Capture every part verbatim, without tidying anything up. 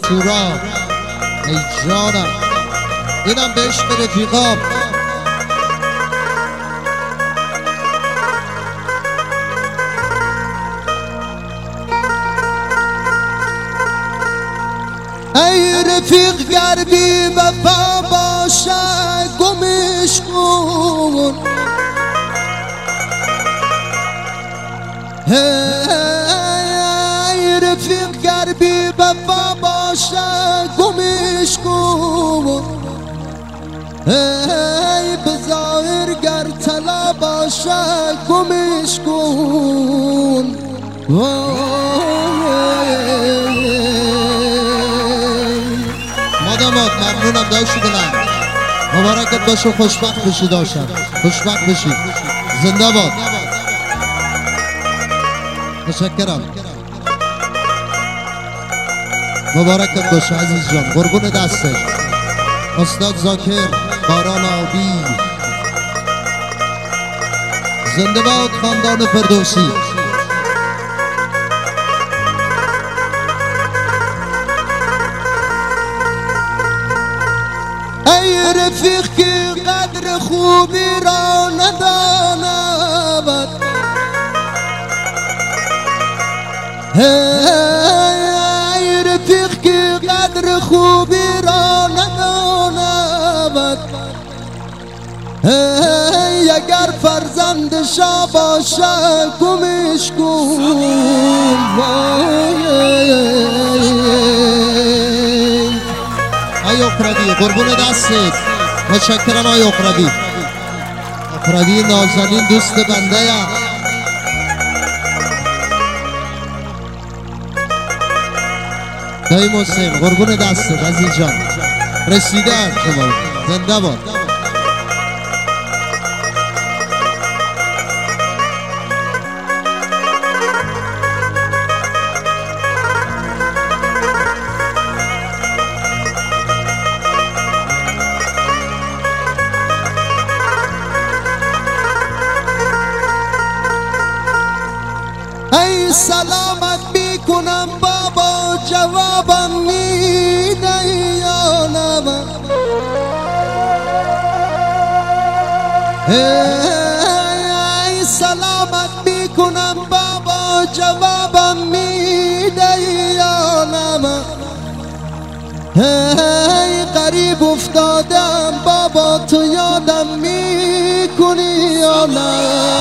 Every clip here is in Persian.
شورا ای جانم اینم به عشق رفیقام ای رفیق گر بی وفا باشه گمش کن ای رفیق گر بی وفا باشه گمش کن ای بظاهر گر طلا باشه گمش کن مادامات ممنونم داشتی دلم مبارکت باشه خوشبخت بشی داشتم خوشبخت بشی زنده باد تشکرم مبارکت باشه عزیز جان قربون دستت استاد زاکر باران آبی زنده باد خاندان فردوسی ای رفیق که قدر خوبی را نداند ای رفیق که قدر خوبی را نداند ای اگر فرزندشا باشه گمش کن ای اقربی قربون دستت متشکرم ای اقربی اقربی نازنین دوست بنده یا دایی محسن قربون دستت عزیز جان رسیدن شما زنده باد ای سلامت میکنم بابا جوابم میده یا نه ای سلامت میکنم بابا جوابم میده یا نه ای قریب افتادم بابا تو یادم میکنی یا نه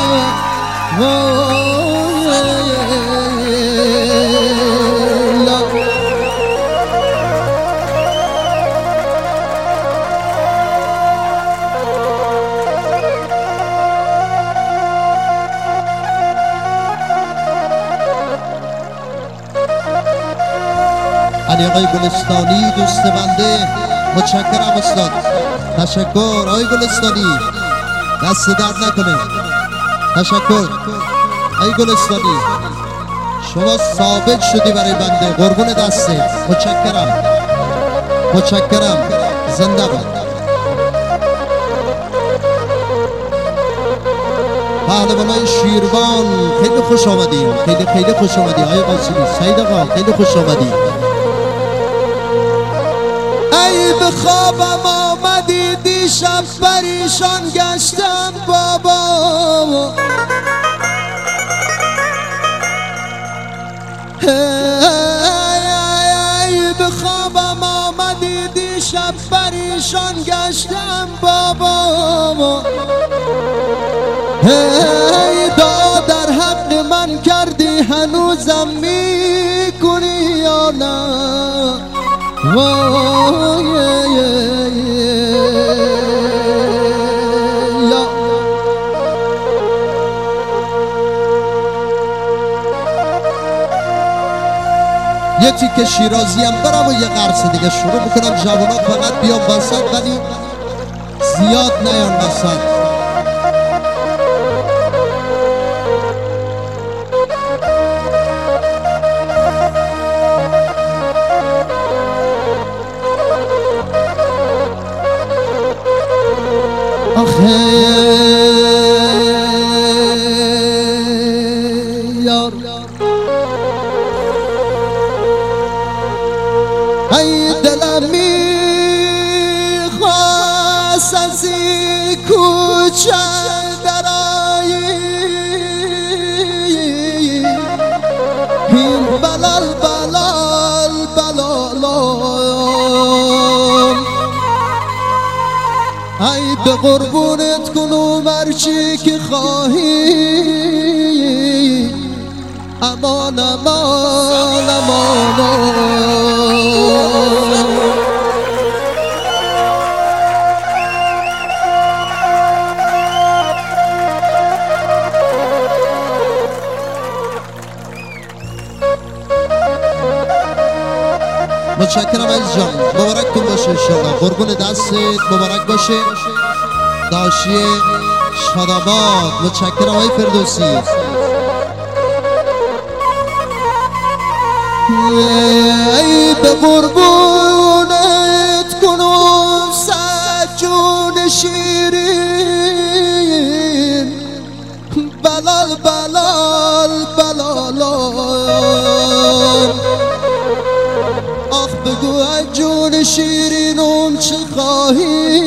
علی آقای گلستانی دوست بنده متشکرم استاد تشکر آقای گلستانی دست درد نکنه تشکر ای گلستانی شما ثابت شدی برای بنده قربون دسته متشکرم متشکرم زنده باد پهلوانای شیروان خیلی خوش آمدی خیلی خیلی خوش آمدی آقای قاسمی سعید آقا خیلی خوش آمدی ای به خوابم آمدی دیشب پریشان گشتم بابا ای به خوابم آمدی دیشب پریشان گشتم بابا ای دعا در حق من کردی هنوزم میکنی یا نه یه تیکه شیرازی هم برم و یه قرص دیگه شروع میکنم جوانات فقط بیام وسط ولی زیاد نیان وسط آخه یار ای دلم میخواست از این کوچه درایی این بلال بلال بلالام ای به قربونت کنم هرچی که خواهی امان امان امان متشکرم عزیز جان، مبارک کن باشه انشالله، قربون دستت مبارک باشه. داشی شاداباد متشکرم های فردوسی. ای به قربونت کنم سجون شیرین بلال بلال بلالام آخ بگو از جون شیرینم چه خواهی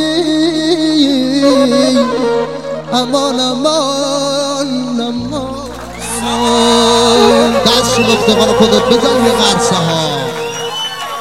امان امان امان دست شما افتقان خودت بزن یه غرصه ها